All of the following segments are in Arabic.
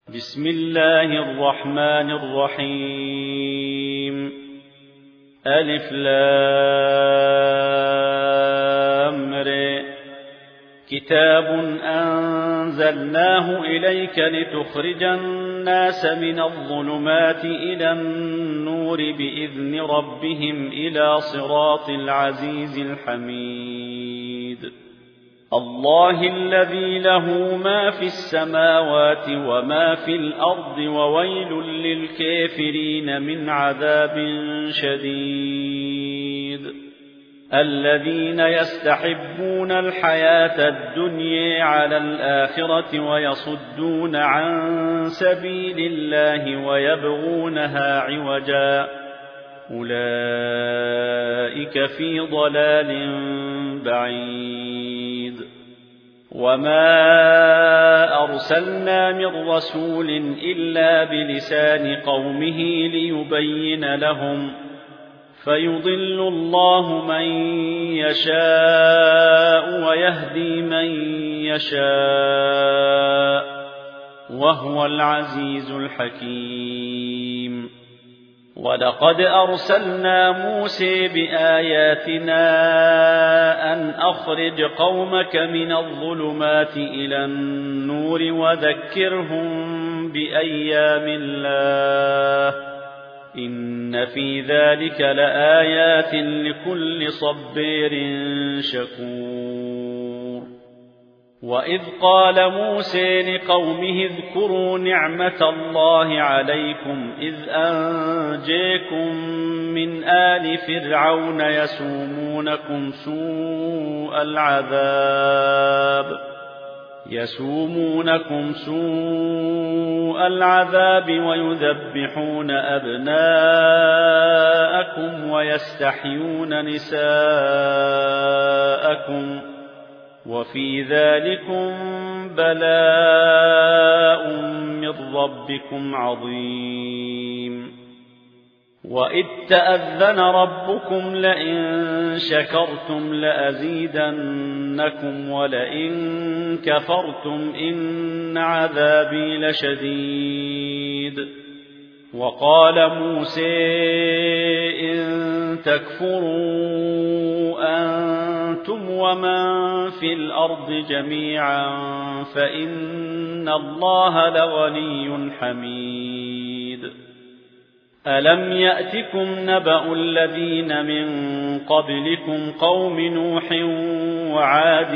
بسم الله الرحمن الرحيم. ألف لام ر. كتاب أنزلناه إليك لتخرج الناس من الظلمات إلى النور بإذن ربهم إلى صراط العزيز الحميد. الله الذي له ما في السماوات وما في الأرض وويل للكافرين من عذاب شديد. الذين يستحبون الحياة الدنيا على الآخرة ويصدون عن سبيل الله ويبغونها عوجا أولئك في ضلال بعيد. وما أرسلنا من رسول إلا بلسان قومه ليبين لهم فيضل الله من يشاء ويهدي من يشاء وهو العزيز الحكيم. ولقد أرسلنا موسى بآياتنا أن أخرج قومك من الظلمات إلى النور وذكرهم بأيام الله إن في ذلك لآيات لكل صبير شكور. وإذ قال موسى لقومه اذكروا نعمة الله عليكم إذ أنجيكم من آل فرعون يسومونكم سوء العذاب ويذبحون أبناءكم ويستحيون نساءكم وفي ذلكم بلاء من ربكم عظيم. وإذ تأذن ربكم لئن شكرتم لأزيدنكم ولئن كفرتم إن عذابي لشديد. وقال موسى إن تكفروا أنتم ومن في الأرض جميعا فإن الله لغني حميد. ألم يأتكم نبأ الذين من قبلكم قوم نوح وعاد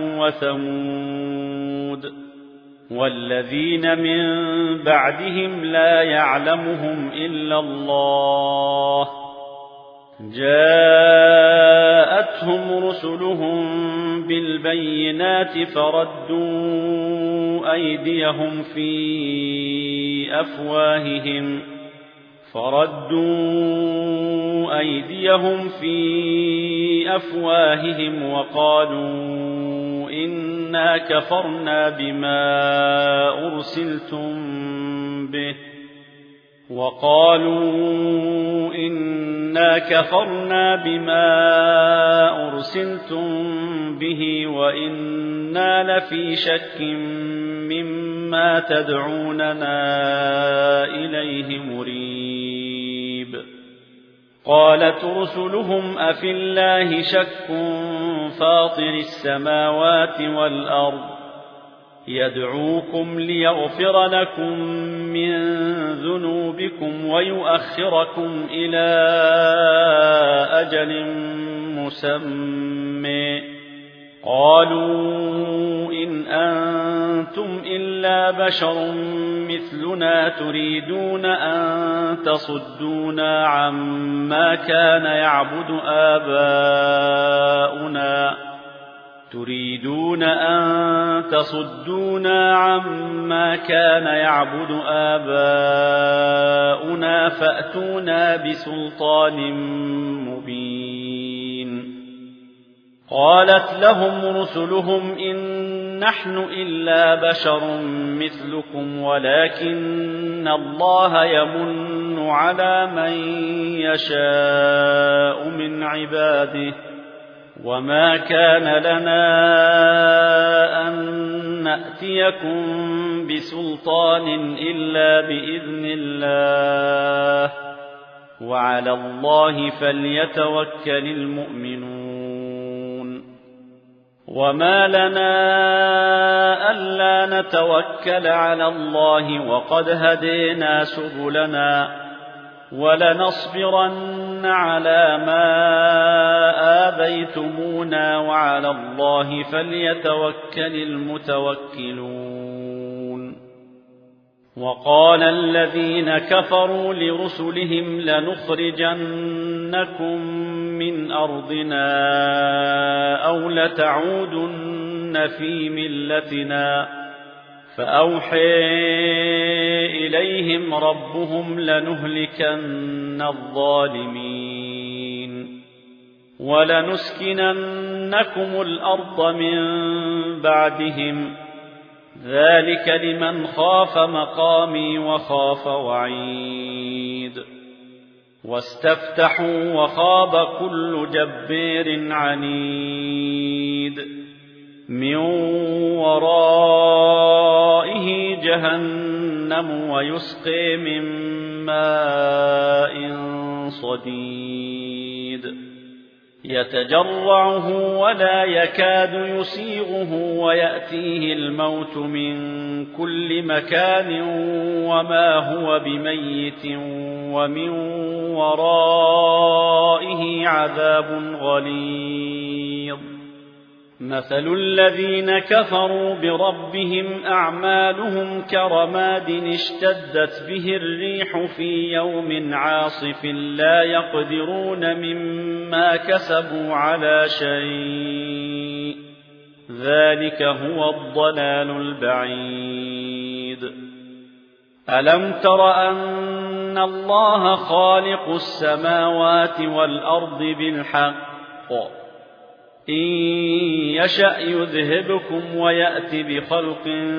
وثمود والذين من بعدهم لا يعلمهم إلا الله جاءتهم رسلهم بالبينات فردوا أيديهم في أفواههم وقالوا إنا كفرنا بما أرسلتم به وإنا لفي شك مما تدعوننا إليه مريب. قالت رسلهم أفي الله شك فاطر السماوات والأرض يدعوكم ليغفر لكم من ذنوبكم ويؤخركم إلى أجل مسمى قالوا إن أنتم إلا بشر مثلنا تريدون أن تصدونا عما كان يعبد آباؤنا فأتونا بسلطان مبين. قالت لهم رسلهم إن نحن إلا بشر مثلكم ولكن الله يمن على من يشاء من عباده وما كان لنا أن نأتيكم بسلطان إلا بإذن الله وعلى الله فليتوكل المؤمنون وما لنا ألا نتوكل على الله وقد هدينا سبلنا ولنصبرن على ما آذيتمونا وعلى الله فليتوكل المتوكلون وقال الذين كفروا لرسلهم لنخرجنكم من أرضنا أو لتعودن في ملتنا فأوحى إليهم ربهم لنهلكن الظالمين ولنسكننكم الأرض من بعدهم ذلك لمن خاف مقامي وخاف وعيد واستفتحوا وخاب كل جبار عنيد من ورائه جهنم ويسقي من ماء صديد يتجرعه ولا يكاد يسيغه ويأتيه الموت من كل مكان وما هو بميت ومن ورائه عذاب غليظ مثل الذين كفروا بربهم أعمالهم كرماد اشتدت به الريح في يوم عاصف لا يقدرون مما كسبوا على شيء ذلك هو الضلال البعيد ألم تر أن الله خالق السماوات والأرض بالحق إن يشأ يذهبكم ويأت بخلق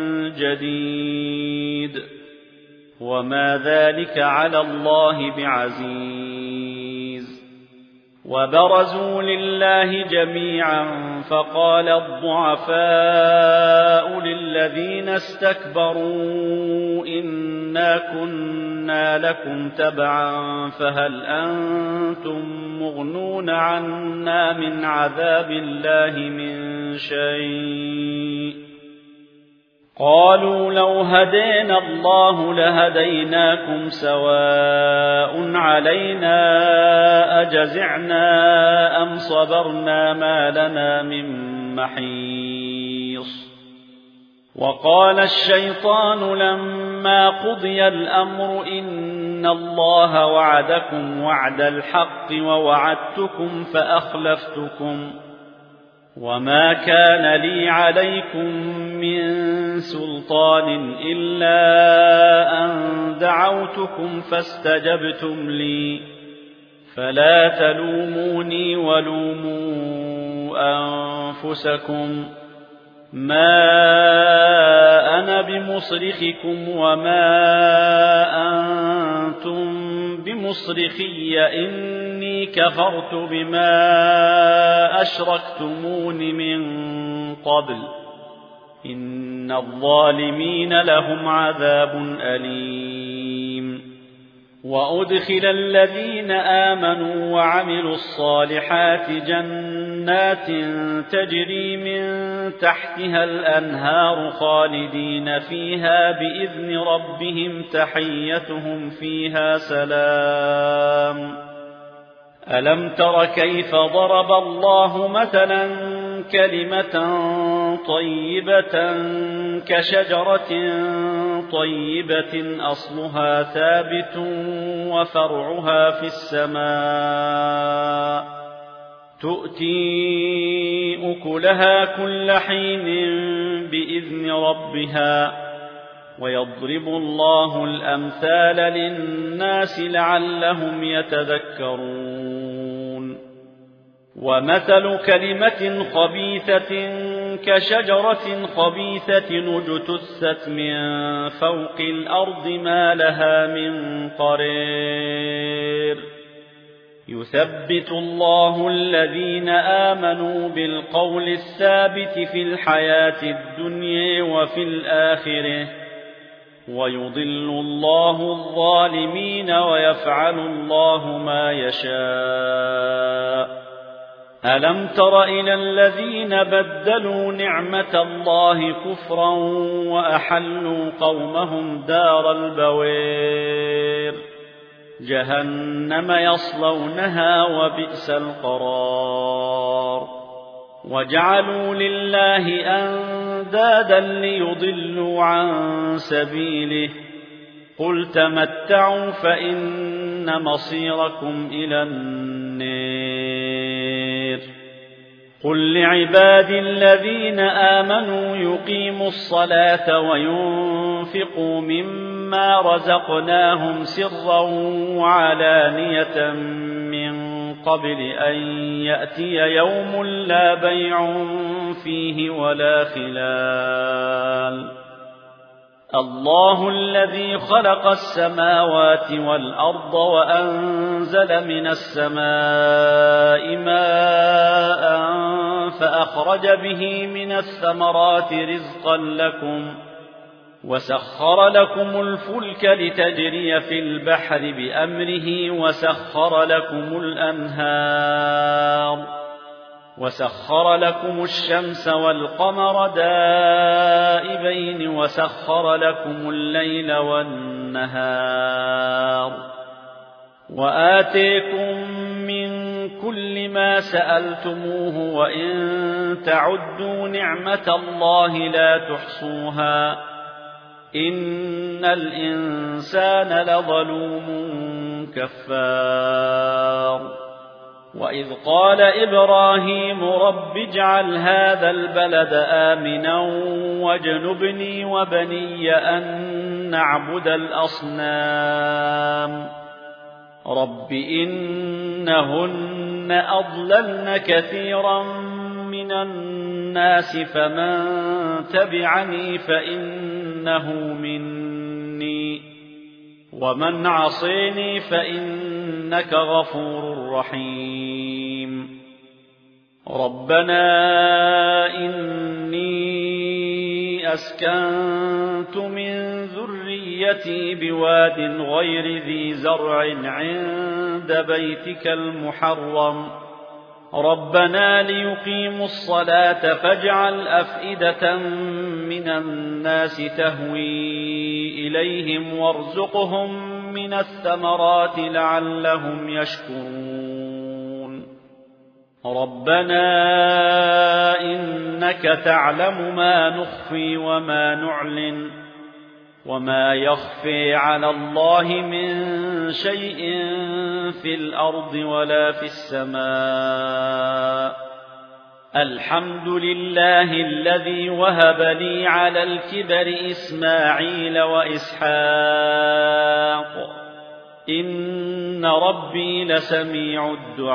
جديد وما ذلك على الله بعزيز وبرزوا لله جميعا فقال الضعفاء للذين استكبروا إنا كنا لكم تبعا فهل أنتم مغنون عنا من عذاب الله من شيء قالوا لو هدينا الله لهديناكم سواء علينا أجزعنا أم صبرنا ما لنا من محيص وقال الشيطان لما قضي الأمر إن الله وعدكم وعد الحق ووعدتكم فأخلفتكم وما كان لي عليكم من سلطان إلا أن دعوتكم فاستجبتم لي فلا تلوموني ولوموا أنفسكم ما أنا بمصرخكم وما أنتم بمصرخي إني كفرت بما أشركتمون من قبل إن الظالمين لهم عذاب أليم وأدخل الذين آمنوا وعملوا الصالحات جنات تجري من تحتها الأنهار خالدين فيها بإذن ربهم تحيتهم فيها سلام ألم تر كيف ضرب الله مثلا كلمة طيبة كشجرة طيبة أصلها ثابت وفرعها في السماء تؤتي أكلها كل حين بإذن ربها ويضرب الله الأمثال للناس لعلهم يتذكرون ومثل كلمة خبيثة كشجرة خبيثة اجتثت من فوق الأرض ما لها من قرير يثبت الله الذين آمنوا بالقول الثابت في الحياة الدنيا وفي الآخرة ويضل الله الظالمين ويفعل الله ما يشاء. ألم تر إلى الذين بدلوا نعمة الله كفرا وأحلوا قومهم دار البوير جهنم يصلونها وبئس القرار. وجعلوا لله أندادا ليضلوا عن سبيله قل تمتعوا فإن مصيركم إلى النار. قل لعبادي الذين آمنوا يقيموا الصلاة وينفقوا مما رزقناهم سرا وعلانية من قبل أن يأتي يوم لا بيع فيه ولا خلال. الله الذي خلق السماوات والأرض وأنزل من السماء ماء فأخرج به من الثمرات رزقا لكم وسخر لكم الفلك لتجري في البحر بأمره وسخر لكم الأنهار وسخر لكم الشمس والقمر دائبين وسخر لكم الليل والنهار وآتيكم من كل ما سألتموه وإن تعدوا نعمة الله لا تحصوها إن الإنسان لظلوم كفار. وإذ قال إبراهيم رب اجعل هذا البلد آمنا واجنبني وبني أن نعبد الأصنام رب إنهن أضللن كثيرا من الناس فمن تبعني فإنه مني ومن عصيني فإنك غفور رحيم. ربنا إني أسكنت من ذريتي بواد غير ذي زرع عند بيتك المحرم ربنا ليقيموا الصلاة فاجعل أفئدة من الناس تهوي إليهم وارزقهم من الثمرات لعلهم يشكرون. ربنا إنك تعلم ما نخفي وما نعلن وما يخفي على الله من شيء في الأرض ولا في السماء. الحمد لله الذي وهب لي على الكبر إسماعيل وإسحاق إن ربي لسميع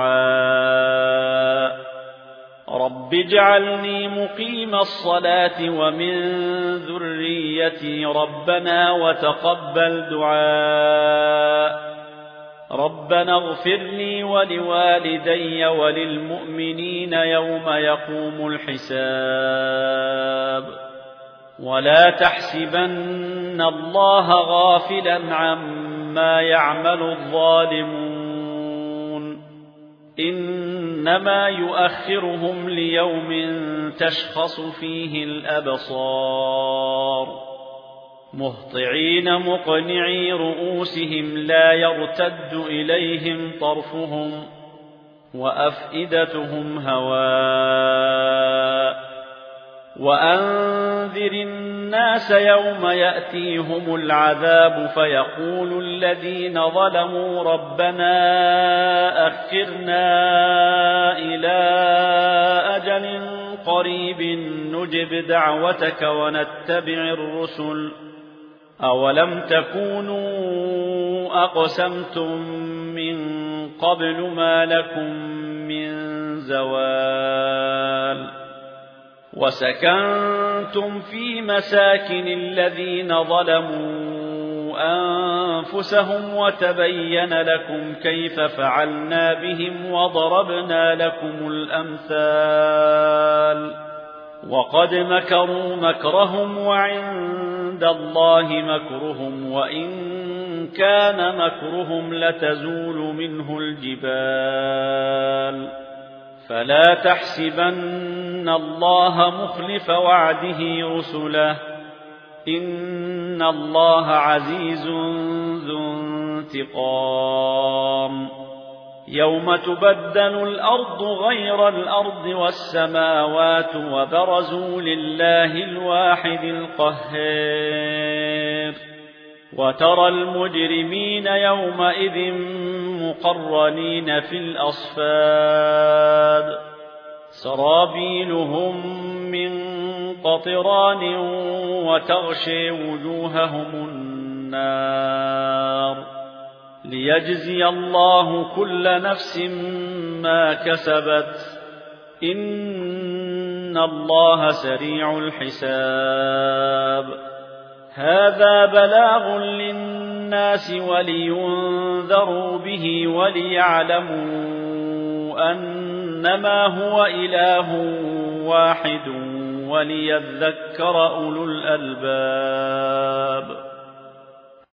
الدعاء. رب اجعلني مقيم الصلاة ومن ذريتي ربنا وتقبل دعاء. ربنا اغفر لي ولوالدي وللمؤمنين يوم يقوم الحساب. ولا تحسبن الله غافلا عما يعمل الظالمون إنما يؤخرهم ليوم تشخص فيه الأبصار مهطعين مقنعي رؤوسهم لا يرتد إليهم طرفهم وأفئدتهم هواء. وأنذر الناس يوم يأتيهم العذاب فيقول الذين ظلموا ربنا أخرنا إلى أجل قريب نجب دعوتك ونتبع الرسل أولم تكونوا أقسمتم من قبل ما لكم من زوال. وسكنتم في مساكن الذين ظلموا أنفسهم وتبين لكم كيف فعلنا بهم وضربنا لكم الأمثال وقد مكروا مكرهم وعند الله مكرهم وإن كان مكرهم لتزول منه الجبال فلا تحسبن الله مخلف وعده رسله إن الله عزيز ذو انتقام يوم تبدل الأرض غير الأرض والسماوات وبرزوا لله الواحد القهار وترى المجرمين يومئذ مقرنين في الأصفاد سرابيلهم من قطران وتغشي وجوههم النار ليجزي الله كل نفس ما كسبت إن الله سريع الحساب هذا بلاغ للناس ولينذروا به وليعلموا أنما هو إله واحد وليذكر أولو الألباب